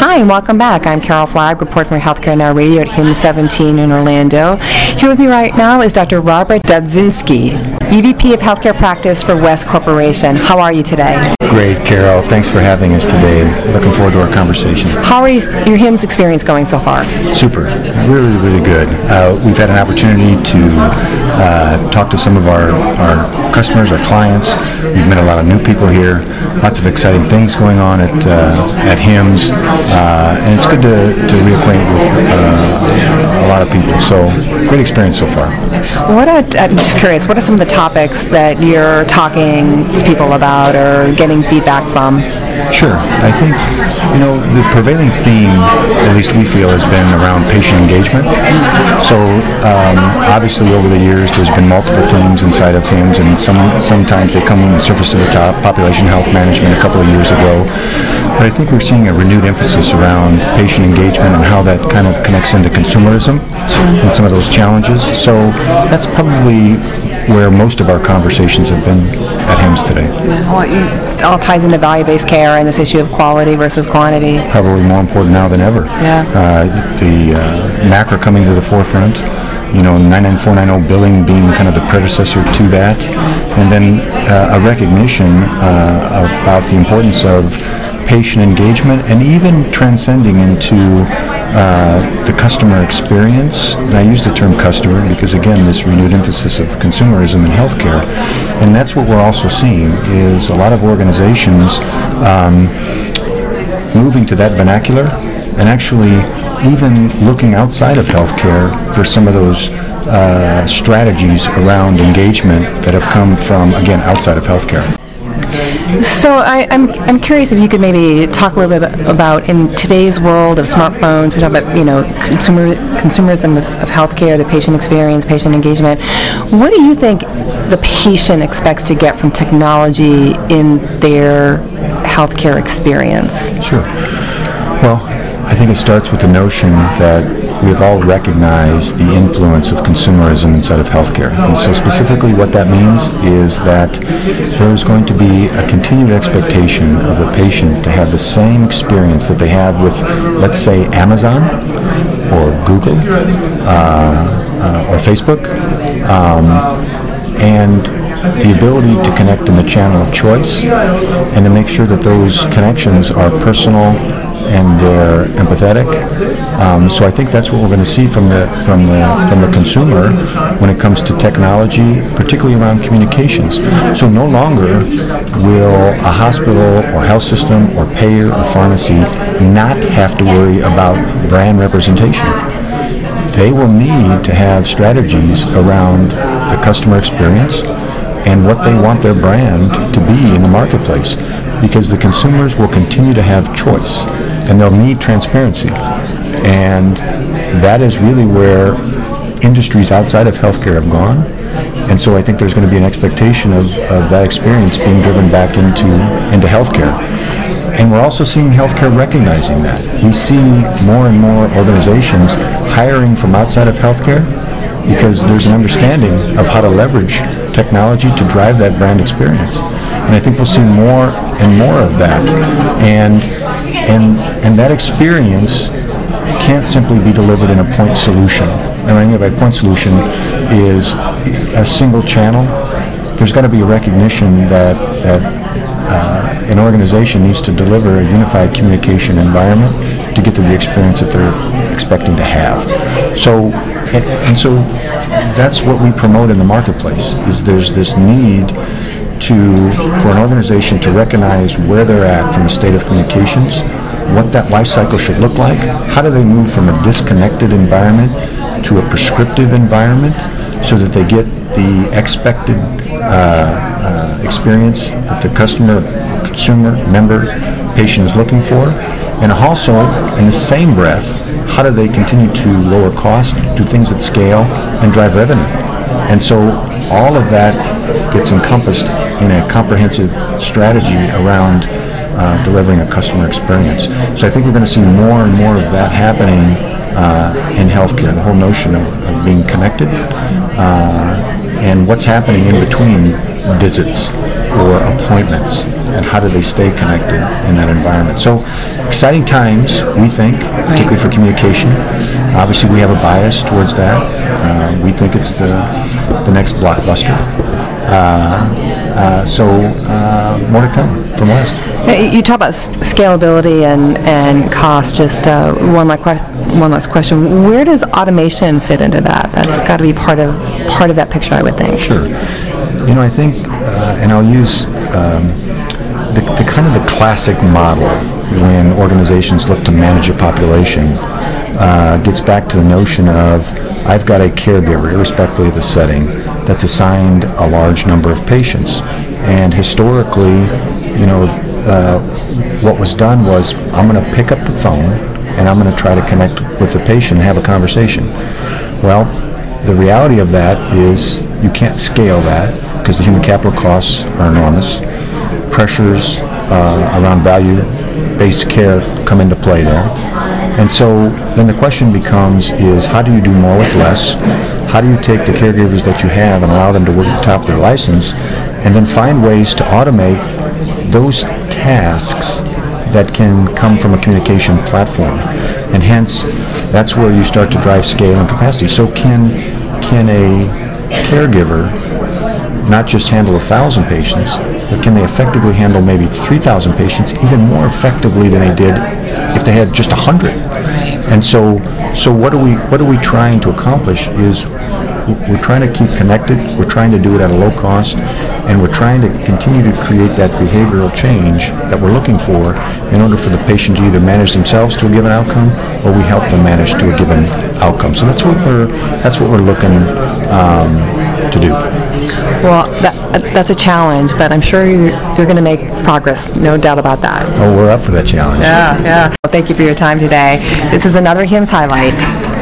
Hi, and welcome back. I'm Carol Flagg, reporting for Healthcare Now Radio at HIMSS 17 in Orlando. Here with me right now is Dr. Robert Dudzinski, EVP of Healthcare Practice for West Corporation. How are you today? Great, Carol. Thanks for having us today. Looking forward to our conversation. How are your HIMSS experience going so far? Super. Really, really good. We've had an opportunity to talk to some of our customers, our clients. We've met a lot of new people here. Lots of exciting things going on at HIMSS. And it's good to reacquaint with a lot of people. So, great experience so far. I'm just curious, what are some of the topics that you're talking to people about or getting feedback from? Sure. I think, the prevailing theme, at least we feel, has been around patient engagement. So, obviously over the years there's been multiple themes inside of HIMSS, and sometimes they come and surface to the top. Population health management a couple of years ago. But I think we're seeing a renewed emphasis around patient engagement and how that kind of connects into consumerism and some of those challenges. So that's probably where most of our conversations have been at HIMSS today. Well, it all ties into value-based care and this issue of quality versus quantity. Probably more important now than ever. Yeah. The MACRA coming to the forefront. 99490 billing being kind of the predecessor to that, and then a recognition about the importance of patient engagement and even transcending into the customer experience. And I use the term customer because, again, this renewed emphasis of consumerism in healthcare. And that's what we're also seeing is a lot of organizations moving to that vernacular and actually even looking outside of healthcare for some of those strategies around engagement that have come from, again, outside of healthcare. So I'm curious if you could maybe talk a little bit about, in today's world of smartphones, we talk about consumerism of healthcare, the patient experience, patient engagement. What do you think the patient expects to get from technology in their healthcare experience? Sure. Well, I think it starts with the notion that we have all recognized the influence of consumerism inside of healthcare. And so specifically what that means is that there is going to be a continued expectation of the patient to have the same experience that they have with, let's say, Amazon or Google or Facebook, and the ability to connect in the channel of choice and to make sure that those connections are personal and they're empathetic. So I think that's what we're going to see from the consumer when it comes to technology, particularly around communications. So no longer will a hospital or health system or payer or pharmacy not have to worry about brand representation. They will need to have strategies around the customer experience and what they want their brand to be in the marketplace, because the consumers will continue to have choice and they'll need transparency. And that is really where industries outside of healthcare have gone. And so I think there's going to be an expectation of that experience being driven back into healthcare. And we're also seeing healthcare recognizing that. We see more and more organizations hiring from outside of healthcare because there's an understanding of how to leverage technology to drive that brand experience. And I think we'll see more and more of that. And that experience can't simply be delivered in a point solution. And what I mean by point solution is a single channel. There's got to be a recognition that an organization needs to deliver a unified communication environment to get to the experience that they're expecting to have. So that's what we promote in the marketplace, is there's this need for an organization to recognize where they're at from a state of communications, what that life cycle should look like, how do they move from a disconnected environment to a prescriptive environment so that they get the expected experience that the customer, consumer, member, patient is looking for. And also, in the same breath, how do they continue to lower cost, do things at scale, and drive revenue? And so all of that gets encompassed in a comprehensive strategy around delivering a customer experience. So I think we're going to see more and more of that happening in healthcare, the whole notion of being connected and what's happening in between visits or appointments, and how do they stay connected in that environment. So exciting times, we think, particularly for communication. Obviously, we have a bias towards that. We think it's the next blockbuster. So more to come from West. You talk about scalability and cost. Just one last question. Where does automation fit into that? That's got to be part of that picture, I would think. Sure. I think, and I'll use the kind of the classic model when organizations look to manage a population gets back to the notion of I've got a caregiver, irrespective of the setting, that's assigned a large number of patients. And historically, what was done was I'm going to pick up the phone and I'm going to try to connect with the patient and have a conversation. Well, the reality of that is you can't scale that because the human capital costs are enormous. Pressures around value-based care come into play there. And so then the question becomes is how do you do more with less? How do you take the caregivers that you have and allow them to work at the top of their license and then find ways to automate those tasks that can come from a communication platform? And hence, that's where you start to drive scale and capacity. So can a caregiver not just handle 1,000 patients, but can they effectively handle maybe 3,000 patients even more effectively than they did if they had just 100? And so what are we trying to accomplish is we're trying to keep connected, we're trying to do it at a low cost, and we're trying to continue to create that behavioral change that we're looking for in order for the patient to either manage themselves to a given outcome or we help them manage to a given outcome. So that's what we're looking to do. Well, that's a challenge, but I'm sure you're going to make progress, no doubt about that. Oh, we're up for that challenge. Yeah. Well, thank you for your time today. This is another HIMSS Highlight.